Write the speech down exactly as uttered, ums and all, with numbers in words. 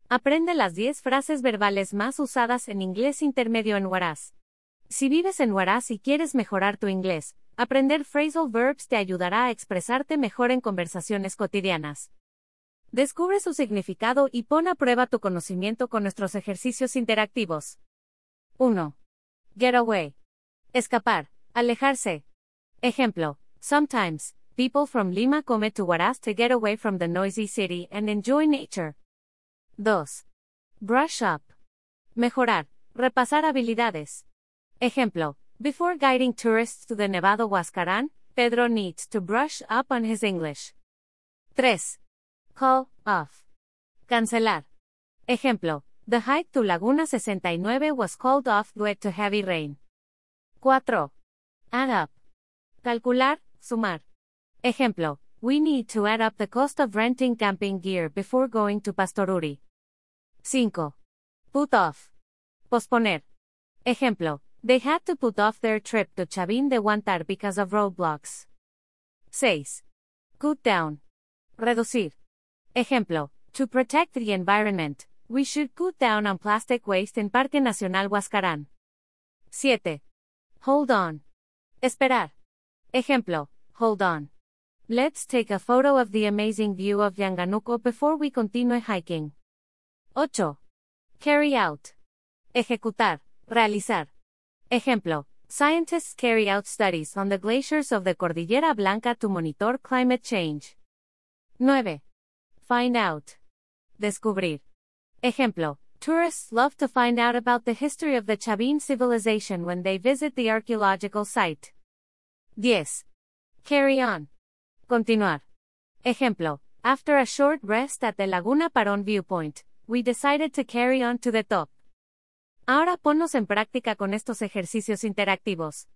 Aprende las diez frases verbales más usadas en inglés intermedio en Huaraz. Si vives en Huaraz y quieres mejorar tu inglés, aprender phrasal verbs te ayudará a expresarte mejor en conversaciones cotidianas. Descubre su significado y pon a prueba tu conocimiento con nuestros ejercicios interactivos. uno. Get away. Escapar, alejarse. Ejemplo: Sometimes, people from Lima come to Huaraz to get away from the noisy city and enjoy nature. dos. Brush up. Mejorar, repasar habilidades. Ejemplo: Before guiding tourists to the Nevado Huascarán, Pedro needs to brush up on his English. tres. Call off. Cancelar. Ejemplo: The hike to Laguna sesenta y nueve was called off due to heavy rain. cuatro. Add up. Calcular, sumar. Ejemplo: We need to add up the cost of renting camping gear before going to Pastoruri. cinco. Put off. Posponer. Ejemplo: They had to put off their trip to Chavín de Huántar because of roadblocks. seis. Cut down. Reducir. Ejemplo: To protect the environment, we should cut down on plastic waste in Parque Nacional Huascarán. siete. Hold on. Esperar. Ejemplo: Hold on. Let's take a photo of the amazing view of Yanganuco before we continue hiking. ocho. Carry out. Ejecutar, realizar. Ejemplo: Scientists carry out studies on the glaciers of the Cordillera Blanca to monitor climate change. nueve. Find out. Descubrir. Ejemplo: Tourists love to find out about the history of the Chavín civilization when they visit the archaeological site. diez. Carry on. Continuar. Ejemplo: After a short rest at the Laguna Parón viewpoint, we decided to carry on to the top. Ahora ponnos en práctica con estos ejercicios interactivos.